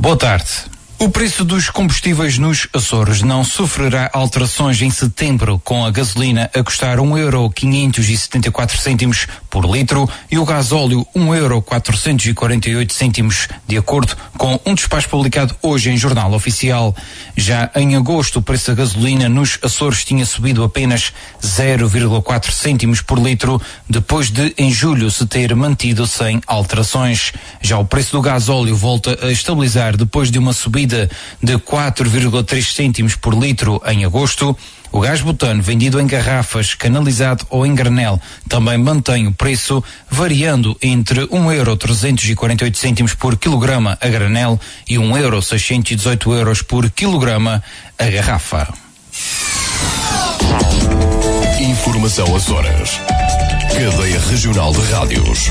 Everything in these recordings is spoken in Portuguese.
Boa tarde. O preço dos combustíveis nos Açores não sofrerá alterações em setembro, com a gasolina a custar €1,574 por litro e o gasóleo €1,448, de acordo com um despacho publicado hoje em Jornal Oficial. Já em agosto, o preço da gasolina nos Açores tinha subido apenas 0,4 cêntimos por litro, depois de em julho se ter mantido sem alterações. Já o preço do gasóleo volta a estabilizar depois de uma subida de 4,3 cêntimos por litro em agosto. O gás butano vendido em garrafas, canalizado ou em granel também mantém o preço, variando entre €1,348 por quilograma a granel e €1,618 por quilograma a garrafa. Informação Açores. Cadeia Regional de Rádios.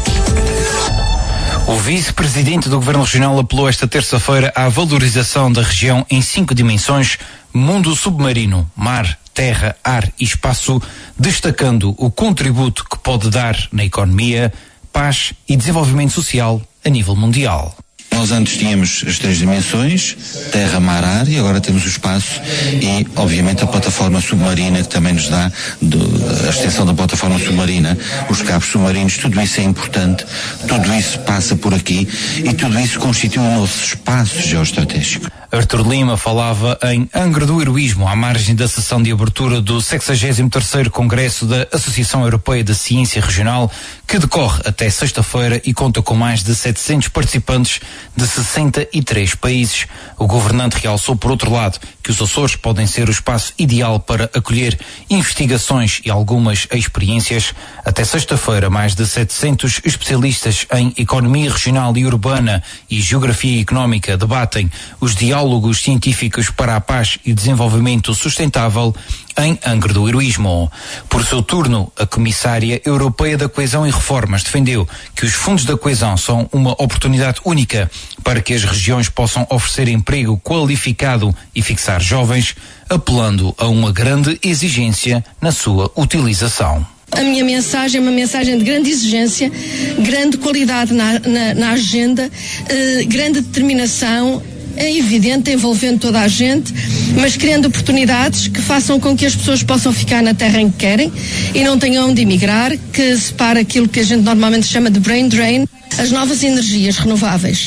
O vice-presidente do Governo Regional apelou esta terça-feira à valorização da região em 5 dimensões: mundo submarino, mar, terra, ar e espaço, destacando o contributo que pode dar na economia, paz e desenvolvimento social a nível mundial. Nós antes tínhamos as 3 dimensões, terra, mar, ar, e agora temos o espaço e, obviamente, a plataforma submarina que também nos dá a extensão da plataforma submarina, os cabos submarinos. Tudo isso é importante, tudo isso passa por aqui e tudo isso constitui um novo espaço geoestratégico. Artur Lima falava em Angra do Heroísmo, à margem da sessão de abertura do 63º Congresso da Associação Europeia de Ciência Regional, que decorre até sexta-feira e conta com mais de 700 participantes de 63 países. O governante realçou, por outro lado, que os Açores podem ser o espaço ideal para acolher investigações e algumas experiências. Até sexta-feira, mais de 700 especialistas em economia regional e urbana e geografia económica debatem os diálogos científicos para a paz e desenvolvimento sustentável em Angra do Heroísmo. Por seu turno, a Comissária Europeia da Coesão e Reformas defendeu que os fundos da coesão são uma oportunidade única para que as regiões possam oferecer emprego qualificado e fixar jovens, apelando a uma grande exigência na sua utilização. A minha mensagem é uma mensagem de grande exigência, grande qualidade na agenda, grande determinação. É evidente, envolvendo toda a gente, mas criando oportunidades que façam com que as pessoas possam ficar na terra em que querem e não tenham de emigrar, que separa aquilo que a gente normalmente chama de brain drain. As novas energias renováveis,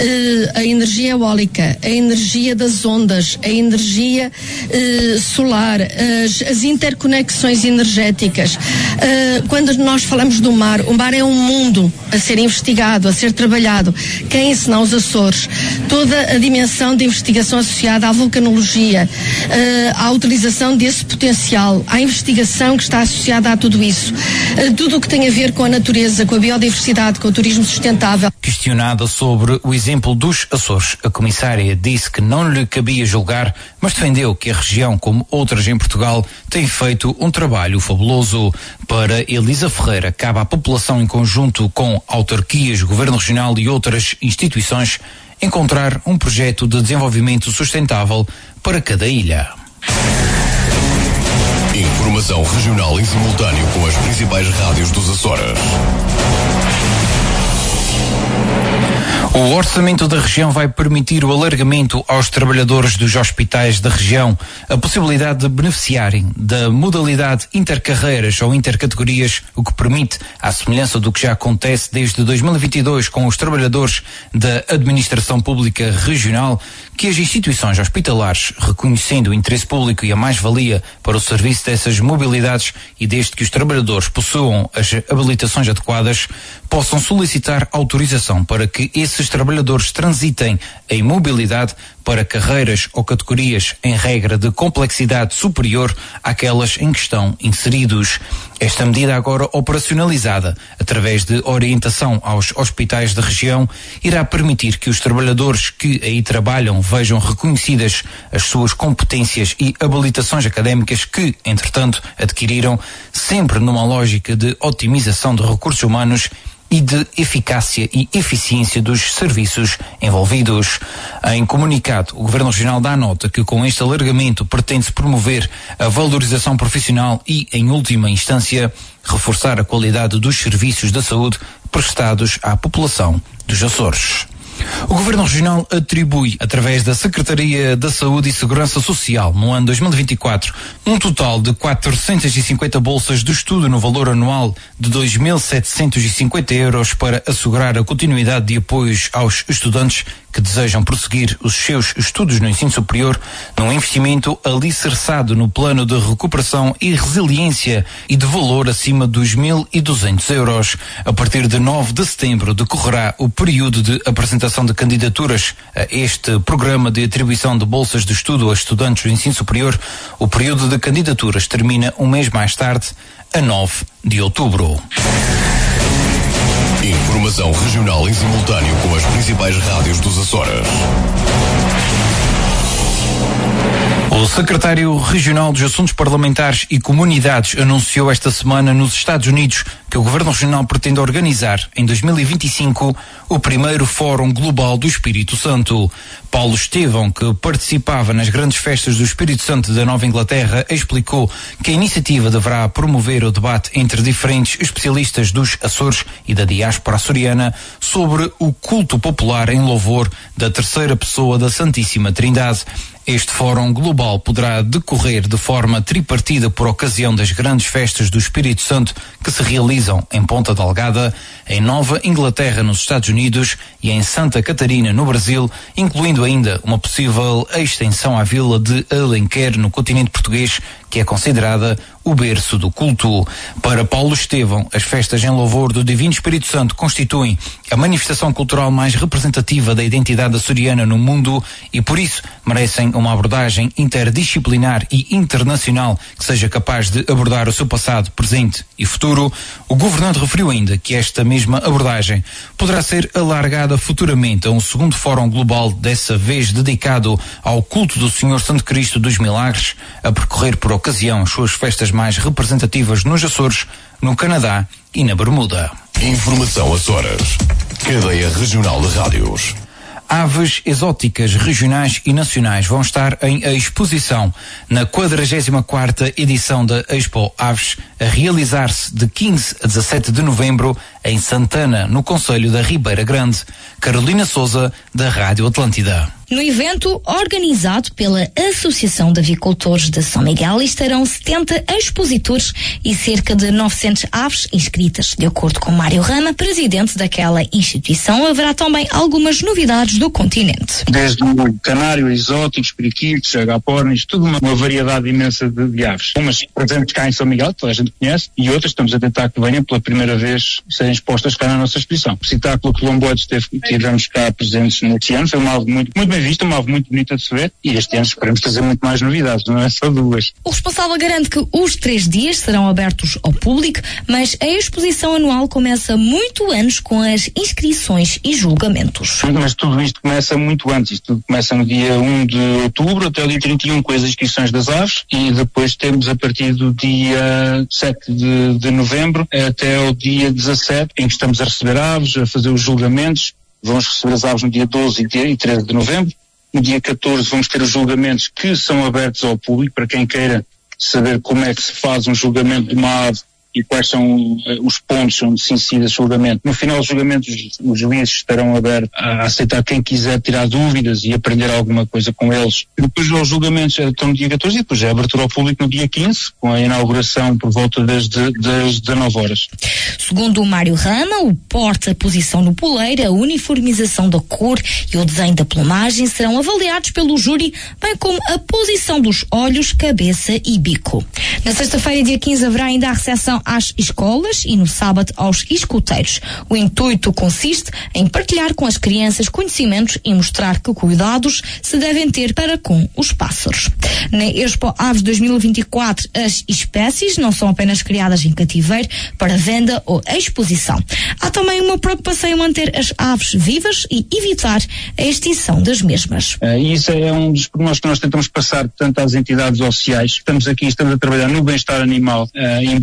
a energia eólica, a energia das ondas, a energia solar, as interconexões energéticas. Quando nós falamos do mar, o mar é um mundo a ser investigado, a ser trabalhado. Quem senão os Açores? Toda a dimensão de investigação associada à vulcanologia, à utilização desse potencial, à investigação que está associada a tudo isso. Tudo o que tem a ver com a natureza, com a biodiversidade, com o turismo sustentável. Questionada sobre o exemplo dos Açores, a comissária disse que não lhe cabia julgar, mas defendeu que a região, como outras em Portugal, tem feito um trabalho fabuloso. Para Elisa Ferreira, cabe à população, em conjunto com autarquias, governo regional e outras instituições, encontrar um projeto de desenvolvimento sustentável para cada ilha. Informação regional em simultâneo com as principais rádios dos Açores. O orçamento da região vai permitir o alargamento aos trabalhadores dos hospitais da região a possibilidade de beneficiarem da modalidade intercarreiras ou intercategorias, o que permite, à semelhança do que já acontece desde 2022 com os trabalhadores da Administração Pública Regional, que as instituições hospitalares, reconhecendo o interesse público e a mais-valia para o serviço dessas mobilidades e desde que os trabalhadores possuam as habilitações adequadas, possam solicitar autorização para que esses trabalhadores transitem em mobilidade para carreiras ou categorias em regra de complexidade superior àquelas em que estão inseridos. Esta medida, agora operacionalizada através de orientação aos hospitais da região, irá permitir que os trabalhadores que aí trabalham vejam reconhecidas as suas competências e habilitações académicas que, entretanto, adquiriram, sempre numa lógica de otimização de recursos humanos e de eficácia e eficiência dos serviços envolvidos. Em comunicado, o Governo Regional dá nota que com este alargamento pretende-se promover a valorização profissional e, em última instância, reforçar a qualidade dos serviços da saúde prestados à população dos Açores. O Governo Regional atribui, através da Secretaria da Saúde e Segurança Social, no ano 2024, um total de 450 bolsas de estudo no valor anual de 2.750 euros para assegurar a continuidade de apoios aos estudantes que desejam prosseguir os seus estudos no ensino superior, num investimento alicerçado no plano de recuperação e resiliência e de valor acima dos 1.200 euros. A partir de 9 de setembro decorrerá o período de apresentação de candidaturas a este programa de atribuição de bolsas de estudo a estudantes do ensino superior. O período de candidaturas termina um mês mais tarde, a 9 de outubro. Informação regional em simultâneo com as principais rádios dos Açores. O secretário regional dos Assuntos Parlamentares e Comunidades anunciou esta semana nos Estados Unidos que o Governo Regional pretende organizar em 2025 o primeiro Fórum Global do Espírito Santo. Paulo Estevão, que participava nas grandes festas do Espírito Santo da Nova Inglaterra, explicou que a iniciativa deverá promover o debate entre diferentes especialistas dos Açores e da diáspora açoriana sobre o culto popular em louvor da terceira pessoa da Santíssima Trindade. Este Fórum Global poderá decorrer de forma tripartida por ocasião das grandes festas do Espírito Santo que se realizam em Ponta Delgada, em Nova Inglaterra, nos Estados Unidos, e em Santa Catarina, no Brasil, incluindo ainda uma possível extensão à vila de Alenquer, no continente português, que é considerada o berço do culto. Para Paulo Estevão, as festas em louvor do Divino Espírito Santo constituem a manifestação cultural mais representativa da identidade açoriana no mundo e, por isso, merecem uma abordagem interdisciplinar e internacional que seja capaz de abordar o seu passado, presente e futuro. O governante referiu ainda que esta mesma abordagem poderá ser alargada futuramente a um segundo Fórum Global, dessa vez dedicado ao culto do Senhor Santo Cristo dos Milagres, a percorrer por ocasião as suas festas mais representativas nos Açores, no Canadá e na Bermuda. Informação Açores. Cadeia Regional de Rádios. Aves exóticas regionais e nacionais vão estar em exposição na 44ª edição da Expo Aves, a realizar-se de 15 a 17 de novembro em Santana, no concelho da Ribeira Grande. Carolina Souza, da Rádio Atlântida. No evento, organizado pela Associação de Avicultores de São Miguel, estarão 70 expositores e cerca de 900 aves inscritas. De acordo com Mário Rama, presidente daquela instituição, haverá também algumas novidades do continente. Desde o canário, exóticos, periquitos, agapornis, tudo uma variedade imensa de aves. Umas presentes cá em São Miguel, que toda a gente conhece, e outras estamos a tentar que venham pela primeira vez serem expostas cá na nossa exposição. O citáculo colomboide tivemos cá presentes neste ano, foi uma ave muito bem vista, uma ave muito bonita de se ver, e este ano esperamos trazer muito mais novidades, não é só duas. O responsável garante que os 3 dias serão abertos ao público, mas a exposição anual começa muito antes com as inscrições e julgamentos. Mas tudo isto começa muito antes, isto tudo começa no dia 1 de outubro até o dia 31 com as inscrições das aves, e depois temos a partir do dia 7 de novembro até o dia 17, em que estamos a receber aves, a fazer os julgamentos. Vamos receber as aves no dia 12 e 13 de novembro. No dia 14 vamos ter os julgamentos que são abertos ao público, para quem queira saber como é que se faz um julgamento de uma ave e quais são os pontos onde se incide esse julgamento. No final dos julgamentos, os juízes estarão abertos a aceitar quem quiser tirar dúvidas e aprender alguma coisa com eles. Depois os julgamentos estão no dia 14 e depois é a abertura ao público no dia 15, com a inauguração por volta das 19 horas. Segundo o Mário Rama, o porte, a posição no poleiro, a uniformização da cor e o desenho da plumagem serão avaliados pelo júri, bem como a posição dos olhos, cabeça e bico. Na sexta-feira, dia 15, haverá ainda a recepção às escolas e no sábado aos escuteiros. O intuito consiste em partilhar com as crianças conhecimentos e mostrar que cuidados se devem ter para com os pássaros. Na Expo Aves 2024, as espécies não são apenas criadas em cativeiro para venda ou exposição. Há também uma preocupação em manter as aves vivas e evitar a extinção das mesmas. Isso é um dos pormenores que nós tentamos passar tanto às entidades sociais. Estamos a trabalhar no bem-estar animal, embora muitas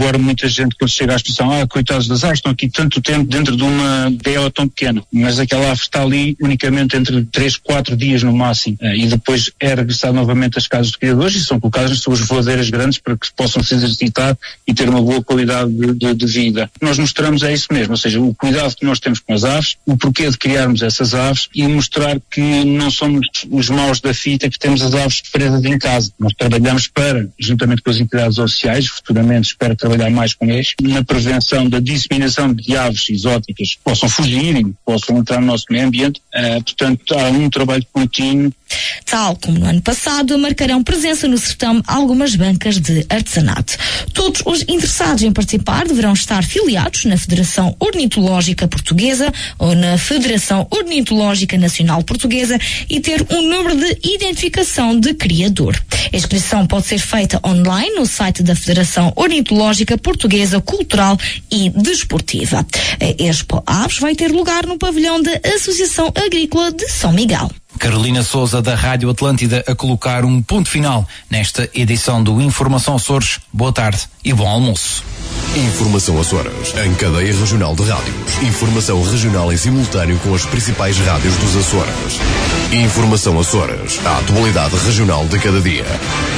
muita gente quando chega à exposição, coitados das aves, estão aqui tanto tempo dentro de uma gaiola tão pequena, mas aquela ave está ali unicamente entre 3, 4 dias no máximo, e depois é regressado novamente às casas de criadores e são colocadas nas suas voadeiras grandes para que possam se exercitar e ter uma boa qualidade de vida. Nós mostramos é isso mesmo, ou seja, o cuidado que nós temos com as aves, o porquê de criarmos essas aves e mostrar que não somos os maus da fita, que temos as aves presas em casa. Nós trabalhamos juntamente com as entidades oficiais, futuramente espero trabalhar mais com eles, na prevenção da disseminação de aves exóticas que possam fugir e possam entrar no nosso meio ambiente. Portanto, há um trabalho contínuo. Tal como no ano passado, marcarão presença no certame algumas bancas de artesanato. Todos os interessados em participar deverão estar filiados na Federação Ornitológica Portuguesa ou na Federação Ornitológica Nacional Portuguesa e ter um número de identificação de criador. A inscrição pode ser feita online no site da Federação Ornitológica Portuguesa Cultural e Desportiva. A Expo Aves vai ter lugar no pavilhão da Associação Agrícola de São Miguel. Carolina Souza, da Rádio Atlântida, a colocar um ponto final nesta edição do Informação Açores. Boa tarde e bom almoço. Informação Açores, em cadeia regional de rádios. Informação regional em simultâneo com as principais rádios dos Açores. Informação Açores, a atualidade regional de cada dia.